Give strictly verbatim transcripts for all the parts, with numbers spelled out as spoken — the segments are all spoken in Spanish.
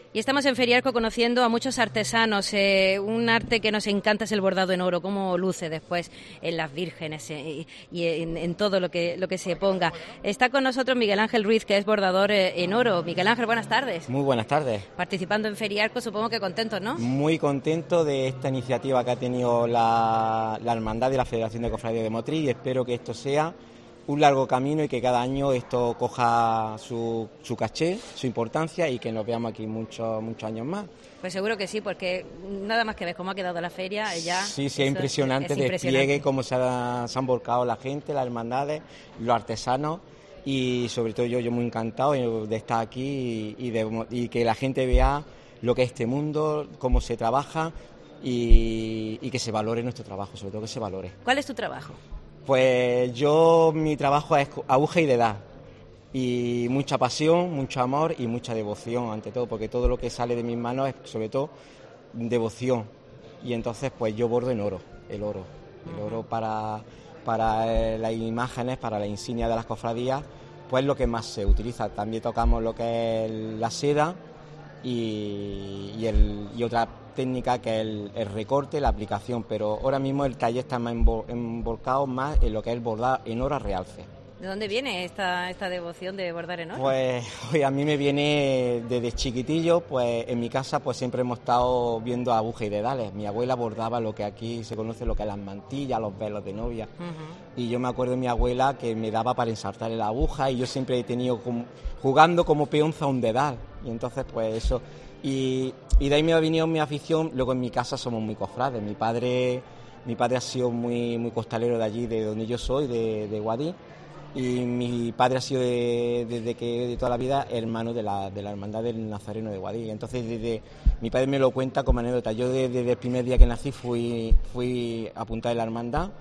Y estamos en Feriarco conociendo a muchos artesanos. Eh, un arte que nos encanta es el bordado en oro, cómo luce después en las vírgenes eh, y en, en todo lo que, lo que se ponga. Está con nosotros Miguel Ángel Ruiz, que es bordador eh, en oro. Miguel Ángel, buenas tardes. Muy buenas tardes. Participando en Feriarco, supongo que contentos, ¿no? Muy contento de esta iniciativa que ha tenido la, la Hermandad de la Federación de Cofradías de Motril, y espero que esto sea un largo camino y que cada año esto coja su, su caché, su importancia, y que nos veamos aquí muchos muchos años más. Pues seguro que sí, porque nada más que ves cómo ha quedado la feria ya... Sí, sí, es impresionante, es, es despliegue, impresionante. cómo se, ha, se han volcado la gente, las hermandades, los artesanos, y sobre todo yo, yo muy encantado de estar aquí y, y, de, y que la gente vea lo que es este mundo, cómo se trabaja y, y que se valore nuestro trabajo, sobre todo que se valore. ¿Cuál es tu trabajo? Pues yo, mi trabajo es aguja y dedal, y mucha pasión, mucho amor y mucha devoción ante todo, porque todo lo que sale de mis manos es sobre todo devoción, y entonces pues yo bordo en oro, el oro, el oro para, para eh, las imágenes, para la insignia de las cofradías, pues lo que más se utiliza. También tocamos lo que es la seda y, y, el, y otra técnica que es el, el recorte, la aplicación, pero ahora mismo el taller está más envolcado más en lo que es el bordado en oro a realce. ¿De dónde viene esta, esta devoción de bordar en oro? Pues oye, a mí me viene desde chiquitillo, pues en mi casa pues siempre hemos estado viendo agujas y dedales. Mi abuela bordaba lo que aquí se conoce, lo que es las mantillas, los velos de novia. Uh-huh. Y yo me acuerdo de mi abuela que me daba para ensartarle la aguja, y yo siempre he tenido como, jugando como peonza un dedal. Y entonces pues eso... Y, y de ahí me ha venido mi afición. Luego en mi casa somos muy cofrades. Mi padre mi padre ha sido muy muy costalero de allí, de donde yo soy, de, de Guadix, y mi padre ha sido de, desde que de toda la vida hermano de la, de la Hermandad del Nazareno de Guadix. Entonces desde, mi padre me lo cuenta como anécdota. Yo desde, desde el primer día que nací fui, fui apuntado en la hermandad,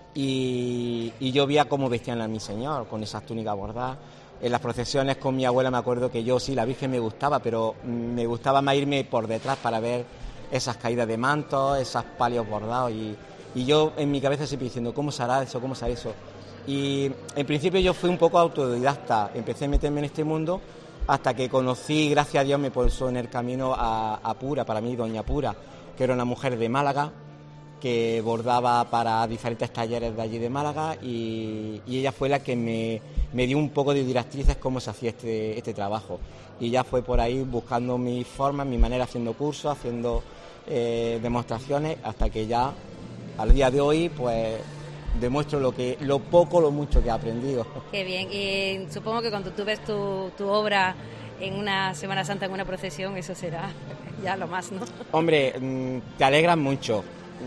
y, y yo veía cómo vestían a mi señor, con esas túnicas bordadas. En las procesiones con mi abuela me acuerdo que yo sí, la Virgen me gustaba, pero me gustaba más irme por detrás para ver esas caídas de mantos, esos palios bordados, y, y yo en mi cabeza siempre diciendo, ¿cómo se hará eso? ¿Cómo se hará eso? Y en principio yo fui un poco autodidacta, empecé a meterme en este mundo hasta que conocí, gracias a Dios me puso en el camino a, a Pura, para mí Doña Pura, que era una mujer de Málaga, que bordaba para diferentes talleres de allí de Málaga, y, y ella fue la que me, me dio un poco de directrices cómo se hacía este, este trabajo, y ya fue por ahí buscando mi forma, mi manera, haciendo cursos, haciendo eh, demostraciones, hasta que ya al día de hoy pues demuestro lo que lo poco, lo mucho que he aprendido. Qué bien, y supongo que cuando tú ves tu, tu obra en una Semana Santa, en una procesión, eso será ya lo más, ¿no? Hombre, te alegras mucho.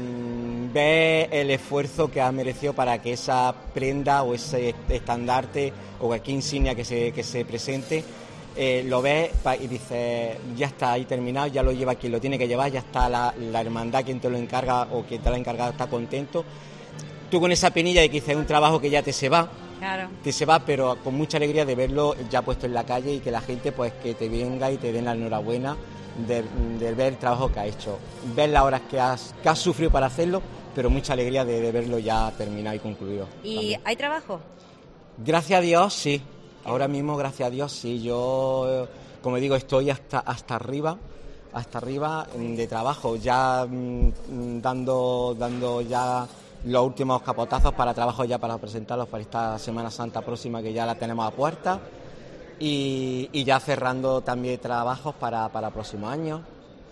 Ves el esfuerzo que ha merecido para que esa prenda o ese estandarte o cualquier insignia que se, que se presente, eh, lo ves y dices, ya está ahí terminado, ya lo lleva quien lo tiene que llevar, ya está la, la hermandad, quien te lo encarga o quien te lo ha encargado está contento. Tú con esa penilla de que dices, un trabajo que ya te se va, claro. te se va, pero con mucha alegría de verlo ya puesto en la calle, y que la gente pues que te venga y te den la enhorabuena de, de ver el trabajo que has hecho, ver las horas que has, que has sufrido para hacerlo, pero mucha alegría de, de verlo ya terminado y concluido. ¿Y también. hay trabajo? Gracias a Dios, sí. Ahora mismo, gracias a Dios, sí. Yo, como digo, estoy hasta hasta arriba, hasta arriba de trabajo, ya mmm, dando dando ya los últimos capotazos para trabajo ya para presentarlos para esta Semana Santa próxima, que ya la tenemos a puerta, y, y ya cerrando también trabajos para, para próximos años.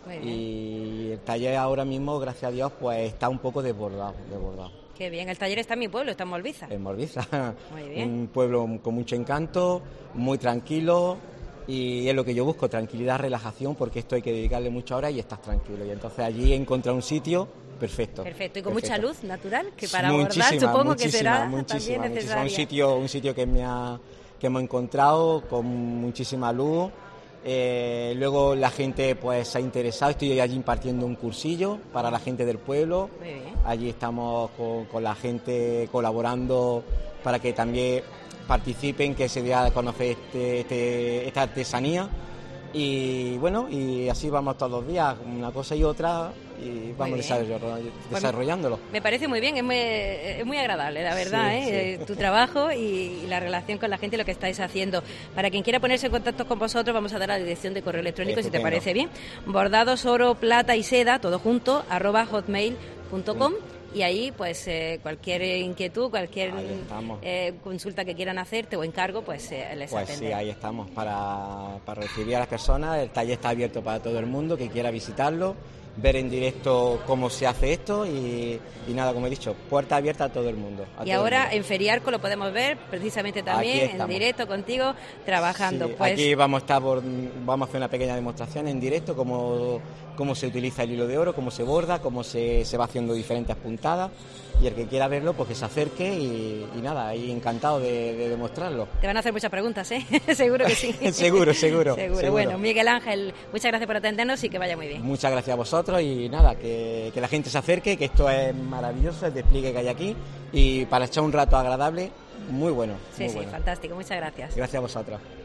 Y el taller ahora mismo, gracias a Dios, pues está un poco desbordado, desbordado. Qué bien, el taller está en mi pueblo, está en Molviza. En Molviza, muy bien. Un pueblo con mucho encanto, muy tranquilo, y es lo que yo busco, tranquilidad, relajación, porque esto hay que dedicarle muchas horas y estás tranquilo. Y entonces allí he encontrado un sitio perfecto. Perfecto, y con perfecto. mucha luz natural, que para muchísima, bordar supongo que muchísima, será muchísima, también necesaria. Un sitio, un sitio que, me ha, que hemos encontrado con muchísima luz. Eh, luego la gente pues se ha interesado, estoy allí impartiendo un cursillo para la gente del pueblo. Muy bien. Allí estamos con, con la gente colaborando para que también participen, que se dé a conocer este, este, esta artesanía, Y bueno, y así vamos todos los días, una cosa y otra, y vamos desarroll- desarrollándolo. Pues me parece muy bien, es muy, es muy agradable, la verdad, sí, ¿eh? Sí. Tu trabajo y la relación con la gente y lo que estáis haciendo. Para quien quiera ponerse en contacto con vosotros, vamos a dar la dirección de correo electrónico, Estupendo. Si te parece bien. Bordados, oro, plata y seda, todo junto, arroba hotmail punto com. Sí. Y ahí, pues, eh, cualquier inquietud, cualquier eh, consulta que quieran hacerte o encargo, pues eh, les Pues atendemos. sí, ahí estamos para, para recibir a las personas. El taller está abierto para todo el mundo que quiera visitarlo, ver en directo cómo se hace esto y, y nada, como he dicho, puerta abierta a todo el mundo. Y ahora en Feriarco lo podemos ver precisamente también en directo contigo trabajando. Sí, pues aquí vamos a estar por, vamos a hacer una pequeña demostración en directo cómo, cómo se utiliza el hilo de oro, cómo se borda, cómo se, se va haciendo diferentes puntadas. Y el que quiera verlo, pues que se acerque y, y nada, ahí encantado de, de demostrarlo. Te van a hacer muchas preguntas, ¿eh? Seguro que sí. seguro, seguro, seguro. Seguro. Bueno, Miguel Ángel, muchas gracias por atendernos y que vaya muy bien. Muchas gracias a vosotros y nada, que, que la gente se acerque, que esto es maravilloso, el despliegue que hay aquí y para echar un rato agradable, muy bueno. Sí, muy sí, bueno. Fantástico, muchas gracias. Gracias a vosotros.